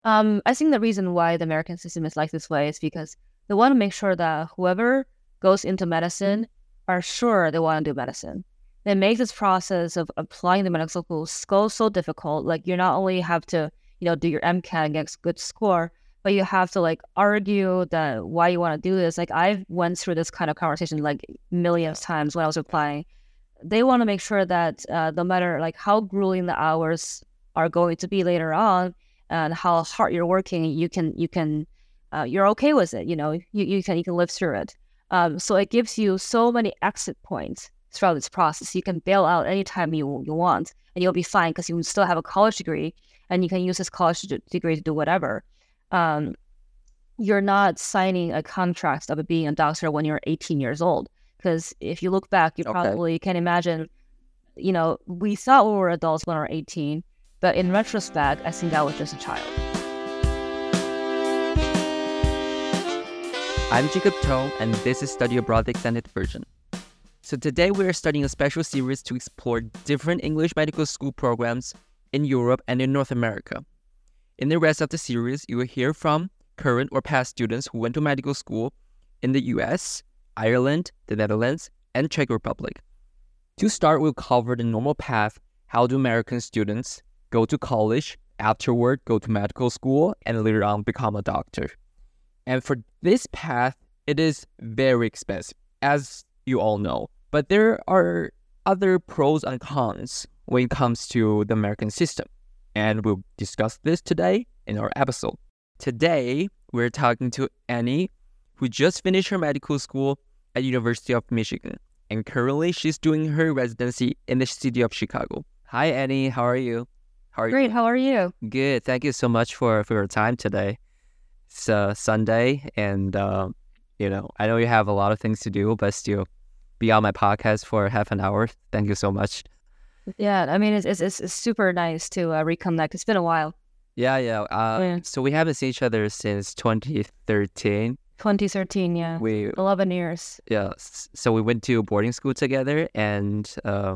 I think the reason why the American system is like this way is because they want to make sure that whoever goes into medicine are sure they want to do medicine. They make this process of applying the medical school so difficult. Like you not only have to, do your MCAT and get a good score, but you have to like argue that why you want to do this. Like I've went through this kind of conversation like millions of times when I was applying. They want to make sure that no matter like how grueling the hours are going to be later on and how hard you're working, you're okay with it. You can live through it. So it gives you so many exit points throughout this process. You can bail out anytime you want, and you'll be fine because you still have a college degree, and you can use this college degree to do whatever. You're not signing a contract of being a doctor when you're 18 years old. Because if you look back, you probably can imagine, we thought we were adults when we were 18, but in retrospect, I think I was just a child. I'm Jacob Cho, and this is Study Abroad the Extended Version. So today we are studying a special series to explore different English medical school programs in Europe and in North America. In the rest of the series, you will hear from current or past students who went to medical school in the US, Ireland, the Netherlands, and Czech Republic. To start, we'll cover the normal path. How do American students go to college, afterward go to medical school, and later on become a doctor? And for this path, it is very expensive, as you all know. But there are other pros and cons when it comes to the American system. And we'll discuss this today in our episode. Today, we're talking to Annie, who just finished her medical school at University of Michigan. And currently, she's doing her residency in the city of Chicago. Hi, Annie. How are you? Great. How are you? Good. Thank you so much for your time today. It's Sunday, and I know you have a lot of things to do, but still be on my podcast for half an hour. Thank you so much. Yeah, I mean, it's super nice to reconnect. It's been a while. Yeah. So we haven't seen each other since 2013. 2013, yeah. 11 years. Yeah. So we went to boarding school together, and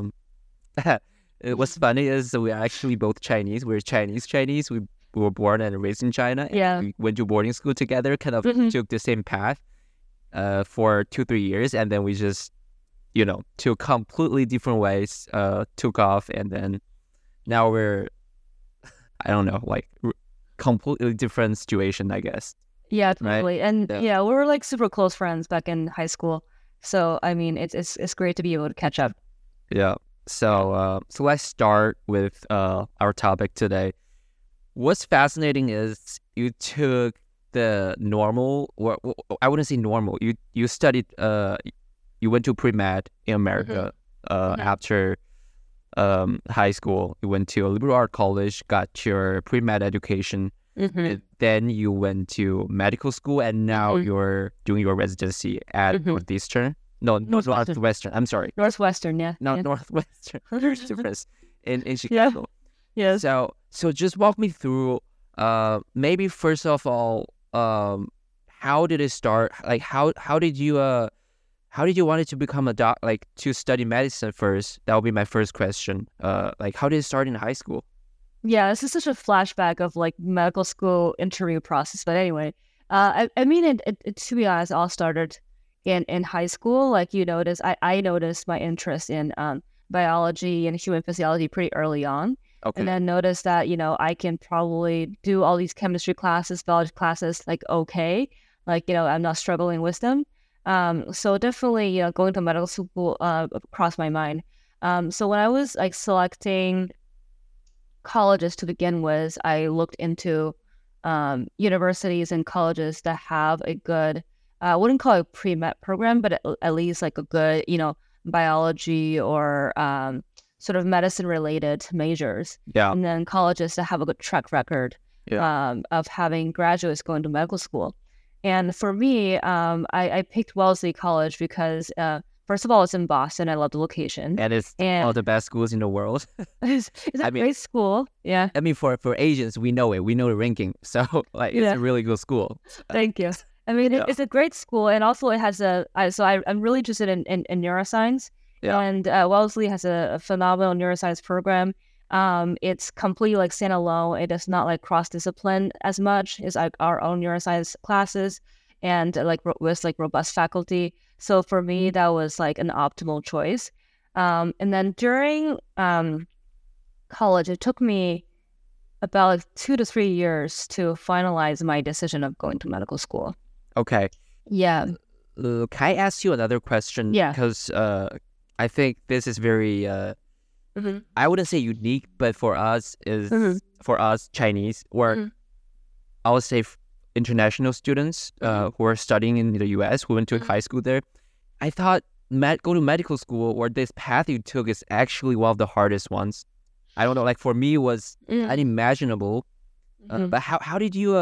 what's funny is we're actually both Chinese. We're Chinese. We were born and raised in China. Yeah. We went to boarding school together, kind of took the same path for 2-3 years, and then we just, two completely different ways took off, and then now we're, I don't know, like completely different situation, I guess. Yeah, totally. Right? And we were like super close friends back in high school. So I mean, it's great to be able to catch up. Yeah. So let's start with our topic today. What's fascinating is you took the normal, or I wouldn't say normal. You studied. You went to pre-med in America after high school. You went to a liberal arts college, got your pre-med education. And then you went to medical school, and now you're doing your residency at Northeastern. No, Northwestern. I'm sorry. Northwestern, yeah. Not Northwestern. There's a difference in Chicago. Yeah. So just walk me through. Maybe first of all, how did it start? Like, how did you want to become a doc? Like, to study medicine first? That would be my first question. Like, how did it start in high school? Yeah, this is such a flashback of like medical school interview process. But anyway, I mean, it to be honest, all started in high school. Like you noticed, I noticed my interest in biology and human physiology pretty early on. Okay. And then noticed that, I can probably do all these chemistry classes, biology classes, like, okay. Like, I'm not struggling with them. So definitely, going to medical school crossed my mind. So when I was like selecting colleges to begin with, I looked into universities and colleges that have a good, I wouldn't call it a pre-med program, but at least like a good, biology or sort of medicine-related majors. Yeah. And then colleges that have a good track record of having graduates going to medical school. And for me, I picked Wellesley College because first of all, it's in Boston. I love the location. And it's one of the best schools in the world. It's a great school. Yeah. I mean, for Asians, we know it. We know the ranking. So, like, it's a really good school. Thank you. I mean, it's a great school. And also it has I'm really interested in neuroscience. Yeah. And Wellesley has a phenomenal neuroscience program. It's completely like standalone. It is not like cross discipline as much. It's like our own neuroscience classes and like with like robust faculty. So for me, that was like an optimal choice. And then during college, it took me about like 2 to 3 years to finalize my decision of going to medical school. Okay. Yeah. Can I ask you another question? Yeah. Because I think this is very, I wouldn't say unique, but for us for us Chinese, or I would say international students who are studying in the U.S., who went to high school there. I thought go to medical school, or this path you took, is actually one of the hardest ones. I don't know, like for me, it was unimaginable. But how did you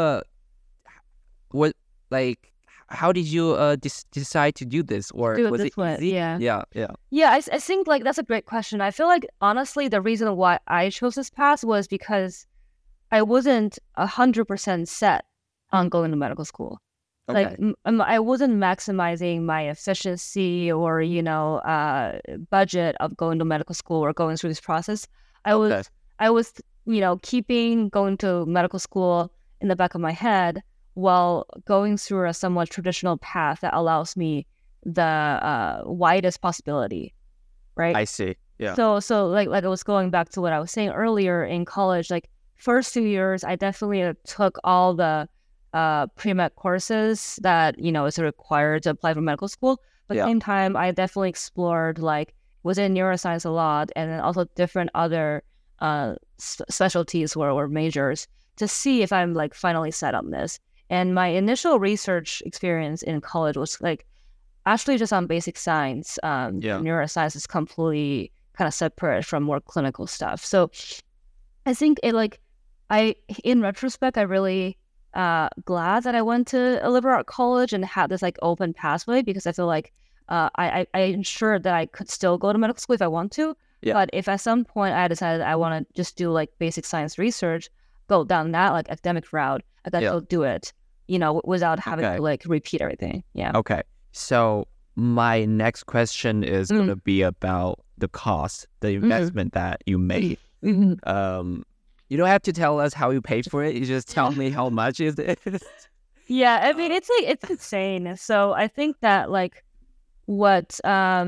how did you decide to do this, or Do it was this it way, easy? yeah. Yeah. I think like that's a great question. I feel like honestly, the reason why I chose this path was because I wasn't 100% set on going to medical school. Okay. Like I wasn't maximizing my efficiency or budget of going to medical school or going through this process. I was keeping going to medical school in the back of my head while going through a somewhat traditional path that allows me the widest possibility, right? I see. Yeah. So like I was going back to what I was saying earlier in college, like first 2 years, I definitely took all the pre-med courses that, is required to apply for medical school. But at the same time, I definitely explored like within neuroscience a lot, and then also different other specialties or majors to see if I'm like finally set on this. And my initial research experience in college was like actually just on basic science. Neuroscience is completely kind of separate from more clinical stuff. So I think in retrospect, I really glad that I went to a liberal art college and had this like open pathway, because I feel like I ensured that I could still go to medical school if I want to. Yeah. But if at some point I decided I want to just do like basic science research, go down that like academic route, I could still do it, without having to like repeat everything. Yeah. Okay. So my next question is going to be about the cost, the investment that you made. You don't have to tell us how you paid for it. You just tell me how much is it. Yeah, I mean it's insane. So I think that like what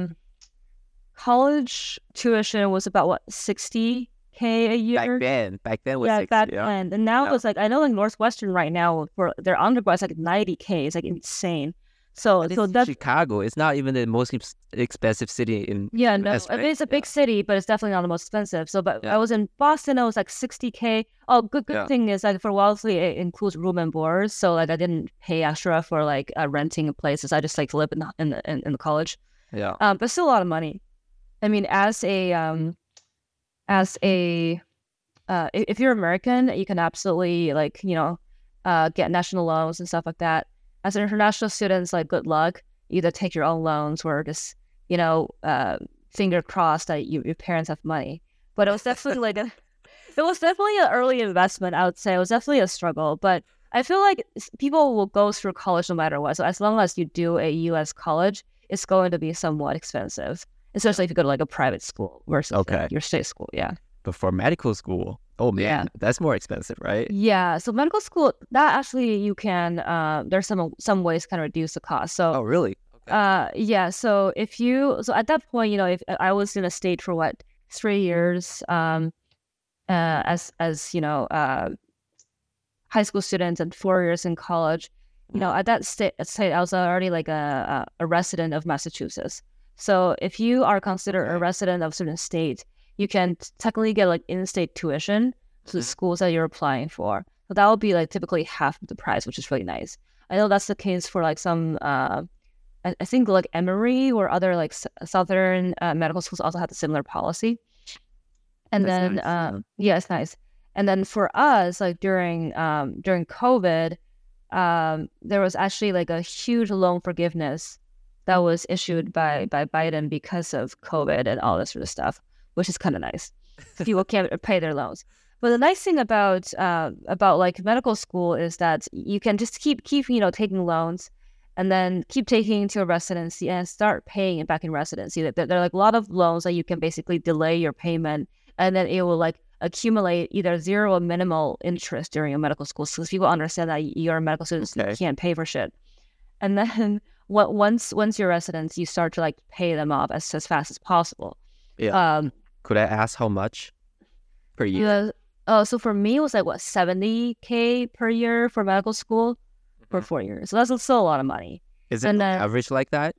college tuition was about $60K a year. Back then was 60, back then. And now it's like I know like Northwestern right now for their undergrads like $90K. It's like insane. So that's Chicago. It's not even the most expensive city in US, I mean, right? it's a big city, but it's definitely not the most expensive. So, but I was in Boston. It was like $60K. Oh, good thing is like for Wellesley, it includes room and board. So like I didn't pay extra for like renting places. I just like live in the college. Yeah. But still a lot of money. I mean, if you're American, you can absolutely like get national loans and stuff like that. As an international student, it's like good luck. Either take your own loans or just, finger crossed that your parents have money. But it was definitely an early investment, I would say. It was definitely a struggle. But I feel like people will go through college no matter what. So as long as you do a U.S. college, it's going to be somewhat expensive, especially if you go to like a private school versus like, your state school. Yeah. But for medical school, oh man, that's more expensive, right? Yeah. So medical school, that actually you can. There's some ways to kind of reduce the cost. So. Oh really? Okay. Yeah. So at that point, if I was in a state for 3 years, as high school students and 4 years in college, at that state I was already like a resident of Massachusetts. So if you are considered a resident of a certain state, you can technically get like in-state tuition to the schools that you're applying for. So that will be like typically half of the price, which is really nice. I know that's the case for like some, I think like Emory or other like Southern medical schools also have a similar policy. And that's then, nice. It's nice. And then for us, like during COVID, there was actually like a huge loan forgiveness that was issued by Biden because of COVID and all this sort of stuff, which is kind of nice. People can't pay their loans. But the nice thing about like medical school is that you can just keep taking loans, and then keep taking to a residency and start paying it back in residency. There are like a lot of loans that you can basically delay your payment, and then it will like accumulate either zero or minimal interest during your medical school, because people understand that you're a medical student, so you can't pay for shit. And then once you're residents, you start to like pay them off as fast as possible. Yeah. Could I ask how much per year? So for me, it was like what, $70K per year for medical school for 4 years. So that's still a lot of money. Is it average like that?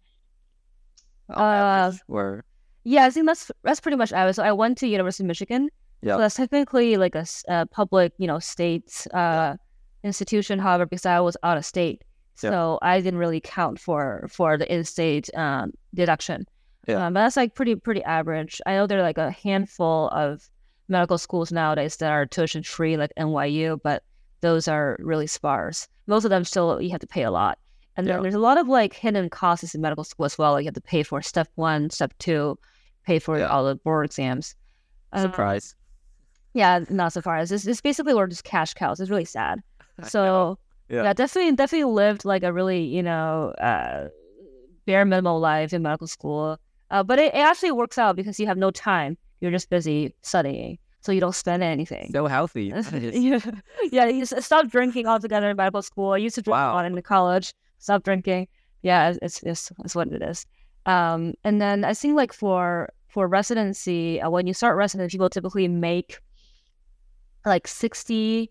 Or yeah, I think that's pretty much average. So I went to University of Michigan. Yeah. So that's technically like a public, state institution. However, because I was out of state, so I didn't really count for the in-state deduction. Yeah. But that's like pretty average. I know there are like a handful of medical schools nowadays that are tuition free, like NYU, but those are really sparse. Most of them still you have to pay a lot. And then there's a lot of like hidden costs in medical school as well. Like you have to pay for step 1, step 2, pay for all the board exams. Surprise. Yeah, not surprised. It's basically we're just cash cows. It's really sad. So definitely lived like a really bare minimum life in medical school. But it actually works out because you have no time. You're just busy studying, so you don't spend anything. So healthy. You stop drinking altogether in medical school. I used to drink a lot in college. Stop drinking. Yeah, it's what it is. And then I think like for residency, when you start residency, people typically make like 60Ks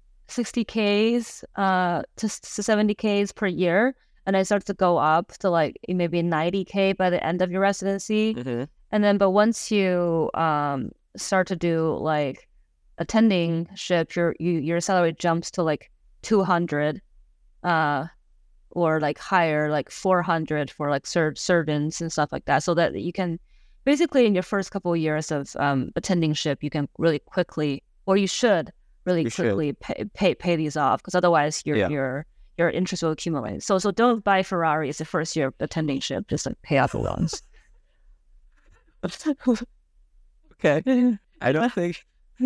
to 70Ks per year, and it starts to go up to like maybe 90K by the end of your residency. Mm-hmm. And then, but once you start to do like attendingship, your salary jumps to like 200, or like higher, like 400 for like surgeons and stuff like that. So that you can basically in your first couple of years of attendingship, you can really quickly, or you should really quickly pay these off, because otherwise your interest will accumulate. So don't buy Ferraris the first year of attendingship. Just like pay off the loans. Okay. I don't think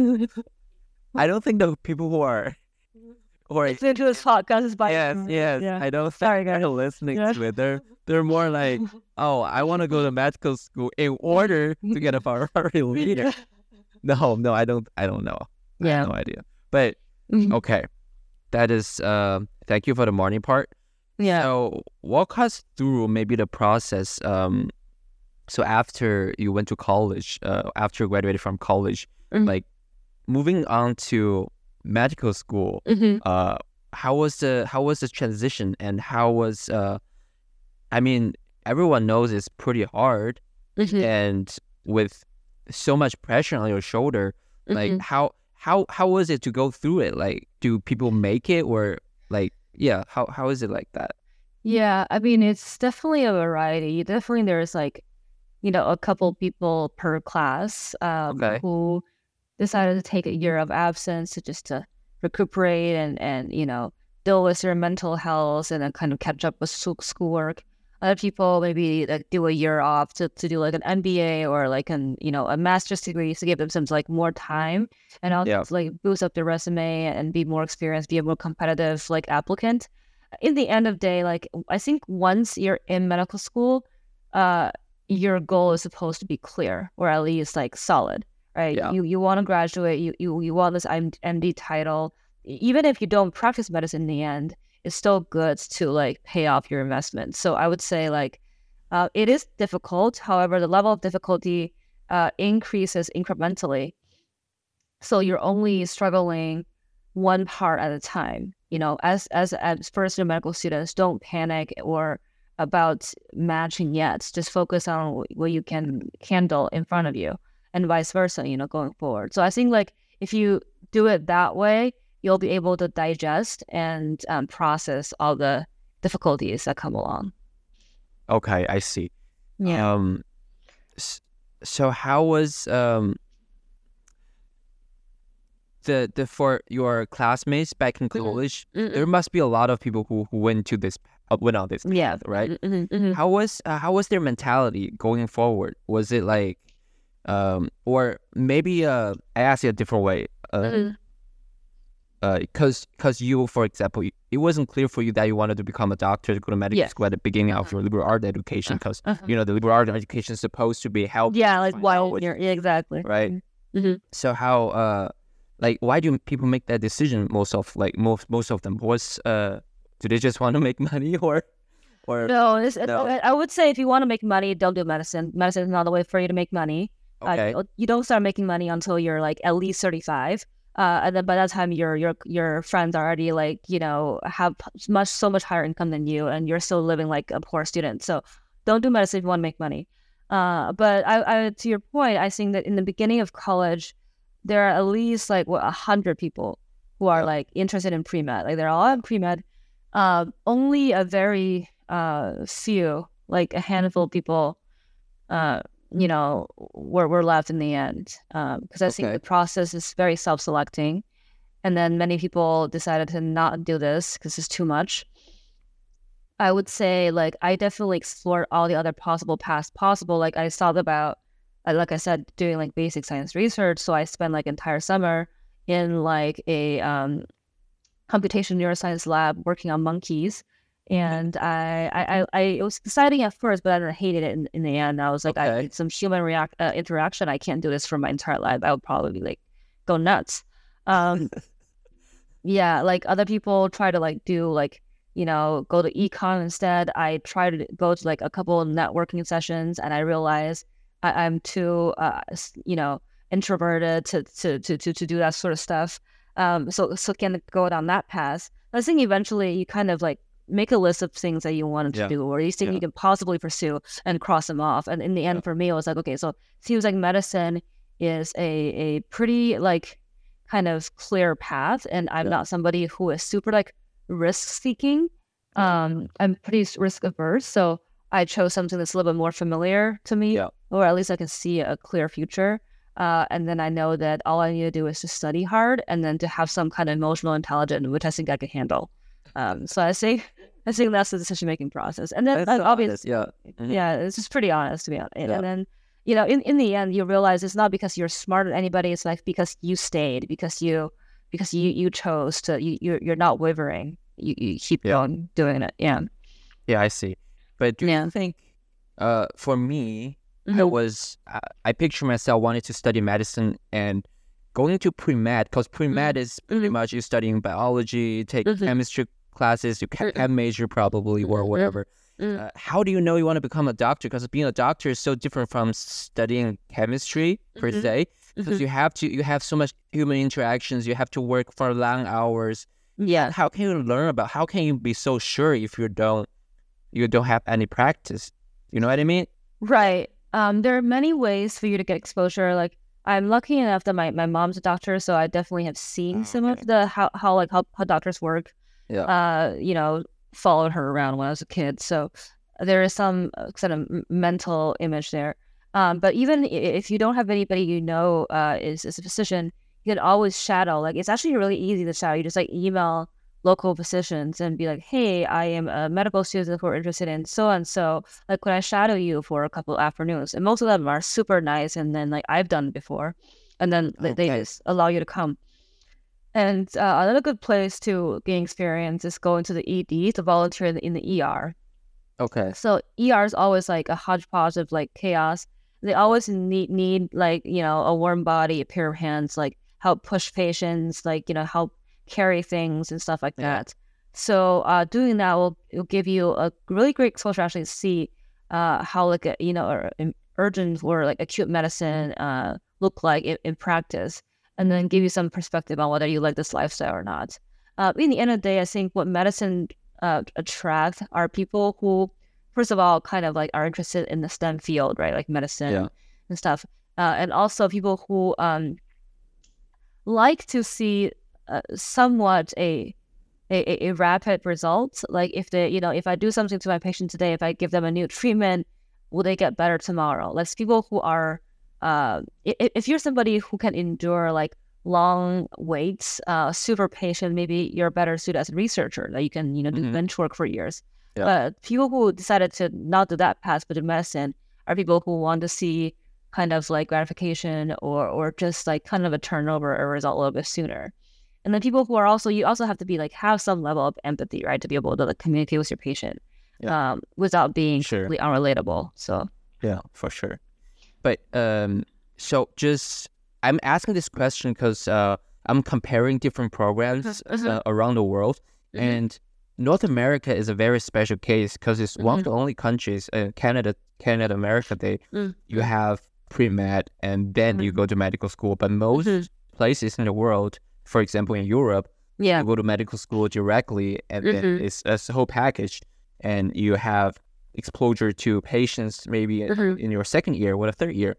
the people who are listening to this podcast is buying. Yes. Yeah. I don't think they're listening to it. They're more like, oh, I want to go to medical school in order to get a Ferrari later. No, I don't know. I have no idea. But okay, that is. Thank you for the morning part. Yeah. So walk us through maybe the process. So after you went to college, after you graduated from college, like moving on to medical school, how was the transition, and how was I mean, everyone knows it's pretty hard, and with so much pressure on your shoulder, like how was it to go through it? Like, do people make it, or like, how is it like that? Yeah, I mean, it's definitely a variety. Definitely there's like, a couple people per class who decided to take a year of absence to recuperate and deal with their mental health and then kind of catch up with schoolwork. Other people maybe like do a year off to do like an MBA or like a master's degree to give themselves like more time and also like boost up their resume and be more experienced, be a more competitive like applicant. In the end of the day, like I think once you're in medical school, your goal is supposed to be clear, or at least like solid, right? Yeah. You want to graduate, you want this MD title. Even if you don't practice medicine in the end, it's still good to like pay off your investment. So I would say like it is difficult. However, the level of difficulty increases incrementally. So you're only struggling one part at a time. As first year medical students, don't panic or about matching yet. Just focus on what you can handle in front of you, and vice versa, going forward. So I think like if you do it that way, you'll be able to digest and process all the difficulties that come along. Okay, I see. Yeah. So how was the for your classmates back in college? There must be a lot of people who went on this path, right? How was their mentality going forward? Was it like or maybe I ask it a different way, because you, for example, it wasn't clear for you that you wanted to become a doctor to go to medical school at the beginning of your liberal art education, because the liberal art education is supposed to be helping. Yeah, like while you're exactly right. So how like why do people make that decision? Most of them, what's do they just want to make money or No, no? I would say if you want to make money, don't do medicine. Medicine is not the way for you to make money. Okay. You don't start making money until you're like at least 35. And then by that time, your friends are already like, have so much higher income than you, and you're still living like a poor student. So don't do medicine if you want to make money. But I to your point, I think that in the beginning of college, there are at least like 100 people who are like interested in pre-med. Like they're all in pre-med. Only a very few, like a handful of people, were left in the end. Because I think the process is very self-selecting, and then many people decided to not do this because it's too much. I would say, like, I definitely explored all the other possible paths possible. Like, I thought about, like I said, doing like basic science research. So I spent like entire summer in like a computation neuroscience lab working on monkeys. And I it was exciting at first, but I hated it in the end. I was like, I need some human interaction. I can't do this for my entire life. I would probably like go nuts. Yeah, like other people try to like do like, go to econ instead. I try to go to like a couple of networking sessions, and I realize I'm too, introverted to do that sort of stuff. So can go down that path. I think eventually you kind of like make a list of things that you wanted to do, or you think you can possibly pursue, and cross them off. And in the end, for me, it was like, okay, so it seems like medicine is a pretty like kind of clear path, and I'm not somebody who is super like risk seeking. I'm pretty risk averse, so I chose something that's a little bit more familiar to me, or at least I can see a clear future. And then I know that all I need to do is to study hard, and then to have some kind of emotional intelligence, which I think I can handle. So I think that's the decision making process. And then obviously, it's just pretty honest, to be honest. And then in the end, you realize it's not because you're smarter than anybody. It's like because you stayed, because you chose to. You're not wavering. You keep going doing it. Yeah, I see. But do you think, for me, I picture myself wanting to study medicine and going to pre-med, because pre-med is pretty much you studying biology, take chemistry classes, you can major probably or whatever. How do you know you want to become a doctor? Because being a doctor is so different from studying chemistry per se, because you have so much human interactions, you have to work for long hours. Yeah. How can you learn about? How can you be so sure if you don't have any practice? You know what I mean? Right. There are many ways for you to get exposure. Like, I'm lucky enough that my mom's a doctor, so I definitely have seen some of the how doctors work. Followed her around when I was a kid, so there is some sort of mental image there. But even if you don't have anybody is a physician, you can always shadow. Like, it's actually really easy to shadow. You just like email local physicians and be like, hey, I am a medical student who are interested in so and so. Like, could I shadow you for a couple of afternoons? And most of them are super nice, and then like I've done it before, and then they just allow you to come. And another good place to gain experience is going to the ED to volunteer in the ER. Okay. So ER is always like a hodgepodge of like chaos. They always need like, a warm body, a pair of hands, like help push patients, like, help carry things and stuff like that. So doing that will give you a really great exposure to actually see how like urgent or like acute medicine look like in practice, and then give you some perspective on whether you like this lifestyle or not. In the end of the day, I think what medicine attracts are people who, first of all, kind of like are interested in the STEM field, right? Like medicine and stuff. And also people who like to see somewhat a rapid result. Like if if I do something to my patient today, if I give them a new treatment, will they get better tomorrow? Like people who are, if you're somebody who can endure like long waits, super patient, maybe you're better suited as a researcher, that you can, do bench work for years. But people who decided to not do that path but do medicine are people who want to see kind of like gratification or just like kind of a turnover or result a little bit sooner. And then people who are also, you also have to be like, have some level of empathy, right? To be able to like communicate with your patient without being completely unrelatable. So yeah, for sure. But so just I'm asking this question because I'm comparing different programs around the world, and North America is a very special case because it's one of the only countries, Canada, America, you have pre-med and then you go to medical school. But most places in the world, for example, in Europe, you go to medical school directly, and then it's a whole package, and you have exposure to patients maybe in your second year or the third year.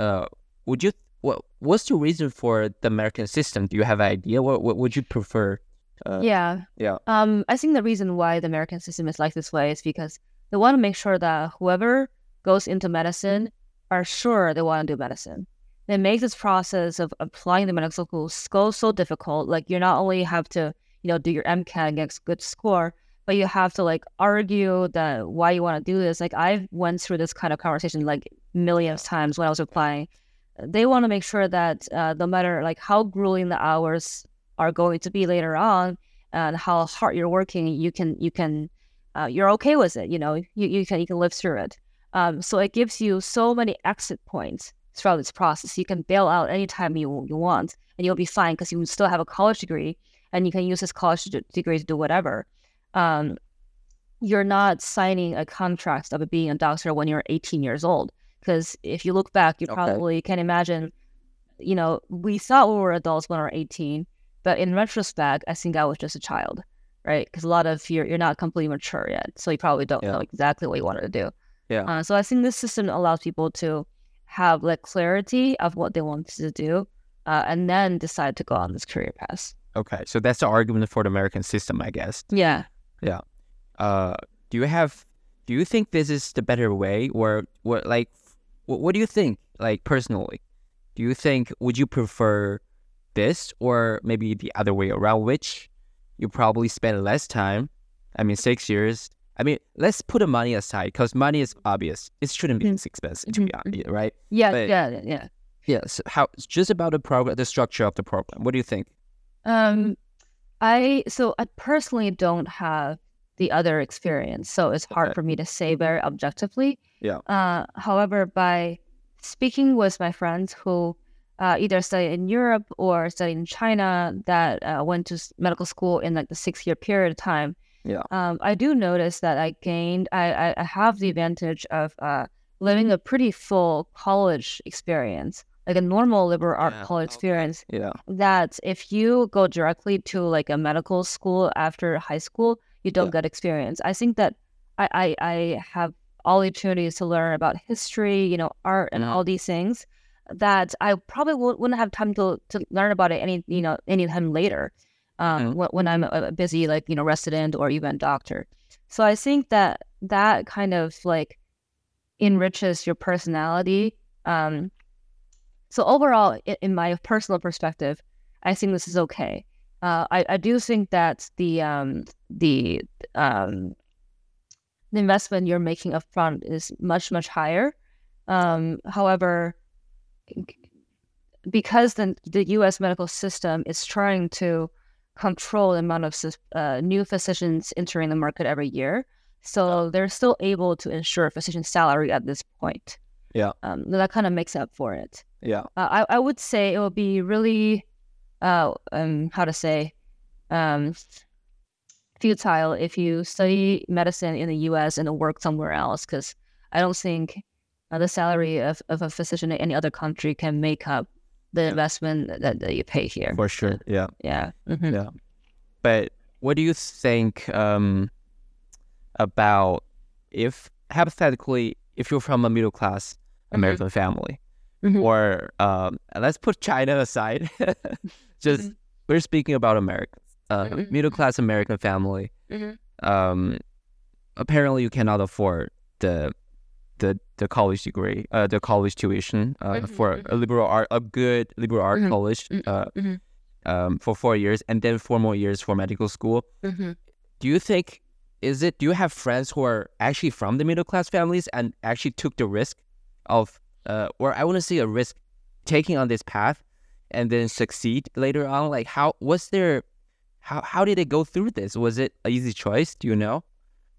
What's the reason for the American system? Do you have an idea? What would you prefer? I think the reason why the American system is like this way is because they want to make sure that whoever goes into medicine are sure they want to do medicine. They make this process of applying the medical school so difficult. Like, you not only have to, do your MCAT and get a good score, but you have to like argue that why you want to do this. Like, I went through this kind of conversation like millions of times when I was applying. They want to make sure that no matter like how grueling the hours are going to be later on and how hard you're working, you're okay with it. You can live through it. So it gives you so many exit points throughout this process. You can bail out anytime you want, and you'll be fine because you still have a college degree, and you can use this college degree to do whatever. You're not signing a contract of being a doctor when you're 18 years old. Because if you look back, you probably can imagine, we thought we were adults when we were 18, but in retrospect, I think I was just a child, right? Because a lot of you're not completely mature yet, so you probably don't know exactly what you wanted to do. Yeah. So I think this system allows people to have like clarity of what they want to do, and then decide to go on this career path. Okay, so that's the argument for the American system, I guess. Yeah. Yeah. Do you think this is the better way, or what do you think, like, personally? Do you think, would you prefer this or maybe the other way around, which you probably spend less time? 6 years. Let's put the money aside because money is obvious. It shouldn't be this expensive, to be honest, right? Yeah. Yeah. So it's just about the structure of the program. What do you think? I personally don't have the other experience, so it's hard for me to say very objectively. Yeah. However, by speaking with my friends who either study in Europe or study in China that went to medical school in like the 6-year period of time, I do notice that I have the advantage of living a pretty full college experience, like a normal liberal art college experience. Yeah. That if you go directly to like a medical school after high school, you don't get experience. I think that I have all the opportunities to learn about history, art, and all these things that I probably wouldn't have time to learn about it any time later. When I'm a busy resident or even doctor. So I think that kind of like enriches your personality. So overall, in my personal perspective, I think this is okay. I do think that the investment you're making upfront is much, much higher. However, because the U.S. medical system is trying to control the amount of new physicians entering the market every year, so they're still able to ensure physician salary at this point. Yeah. That kind of makes up for it. Yeah. I would say it would be really, futile if you study medicine in the U.S. and work somewhere else, because I don't think the salary of a physician in any other country can make up the investment that you pay here. For sure. Yeah. Yeah. Mm-hmm. Yeah. But what do you think about if hypothetically, if you're from a middle class American family, or let's put China aside, just we're speaking about Americans, middle class American family. Apparently, you cannot afford the college degree, the college tuition for a good liberal art college for 4 years, and then 4 more years for medical school. Do you think do you have friends who are actually from the middle class families and actually took the risk of, or I want to say a risk taking on this path and then succeed later on? Like, how did they go through this? Was it an easy choice? Do you know?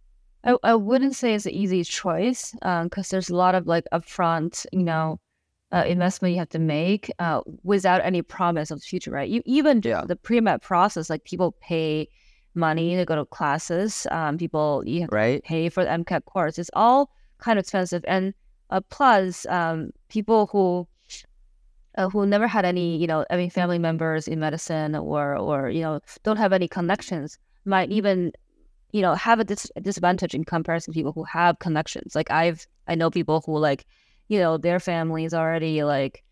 I wouldn't say it's an easy choice because there's a lot of like upfront, investment you have to make without any promise of the future, right? Even the pre-med process, like people pay money to go to classes. People you have to pay for the MCAT course. It's all kind of expensive, and plus people who never had any, any family members in medicine or don't have any connections might even have a disadvantage in comparison to people who have connections. Like I know people who like their families already like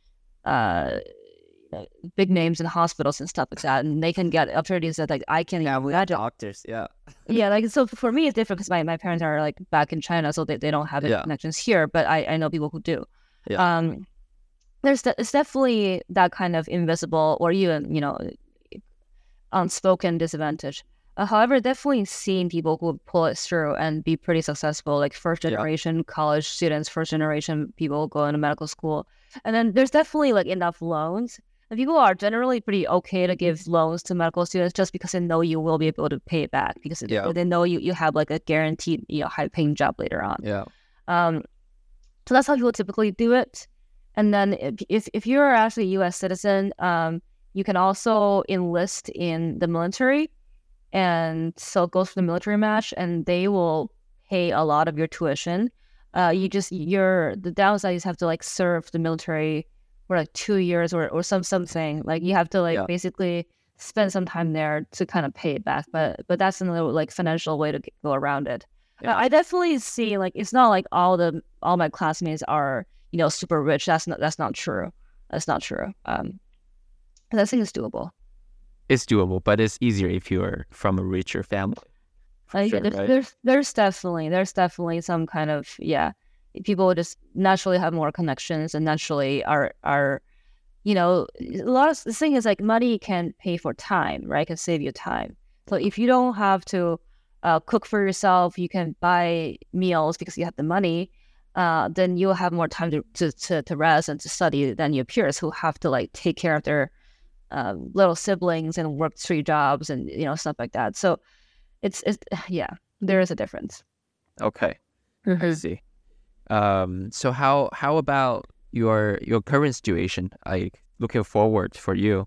big names in hospitals and stuff like that, and they can get opportunities that like I can imagine. Doctors, like so for me it's different because my parents are like back in China, so they don't have any connections here, but I know people who do. It's definitely that kind of invisible or even unspoken disadvantage. However, definitely seeing people who pull it through and be pretty successful, like first generation college students, first generation people going to medical school. And then there's definitely like enough loans. And people are generally pretty okay to give loans to medical students just because they know you will be able to pay it back because they know you have like a guaranteed, high paying job later on. So that's how people typically do it. And then if you're actually a U.S. citizen, you can also enlist in the military. And so it goes for the military match, and they will pay a lot of your tuition. The downside is you have to like serve the military for like 2 years or something. Like you have to like basically spend some time there to kind of pay it back. But that's another like financial way to go around it. I definitely see like it's not like all my classmates are super rich. That's not true. That's not true. I think it's doable. It's doable, but it's easier if you're from a richer family. There's definitely some kind of people just naturally have more connections and naturally are a lot of the thing is like money can pay for time, right? Can save you time. So if you don't have to cook for yourself, you can buy meals because you have the money. Then you'll have more time to rest and to study than your peers who have to like take care of their little siblings and work 3 jobs and stuff like that. So it's there is a difference. Okay, I see. So how about your current situation? Like looking forward for you.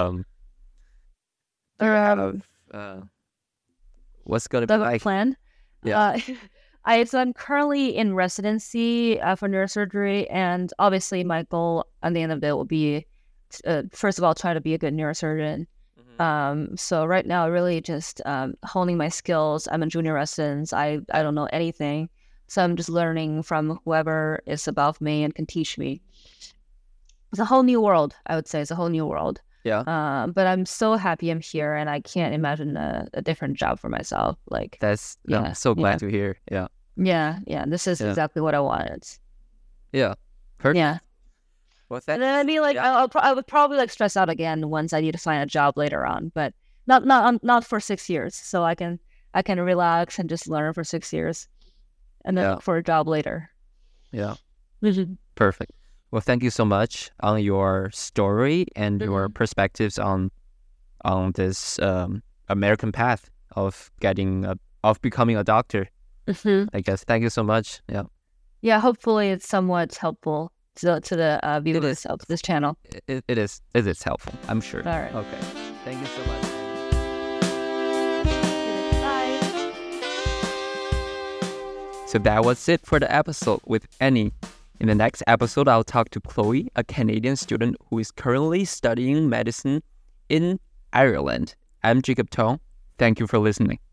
What's gonna be like plan? I'm currently in residency for neurosurgery, and obviously my goal at the end of the day will be first of all try to be a good neurosurgeon. So right now really just honing my skills. I'm a junior resident. I don't know anything, so I'm just learning from whoever is above me and can teach me. It's a whole new world, I would say. It's a whole new world. But I'm so happy I'm here, and I can't imagine a different job for myself. Like that's I'm so glad to hear. This is exactly what I wanted. Perfect. Well, and then I mean, like I would probably like stress out again once I need to find a job later on, but not for 6 years. So I can relax and just learn for 6 years, and then look for a job later. Perfect. Well, thank you so much on your story and your perspectives on this American path of becoming a doctor. I guess. Thank you so much. Hopefully it's somewhat helpful to the viewers of this channel. It is. It is helpful, I'm sure. All right. Okay. Thank you so much. Bye. So that was it for the episode with Annie. In the next episode, I'll talk to Chloe, a Canadian student who is currently studying medicine in Ireland. I'm Jacob Tong. Thank you for listening.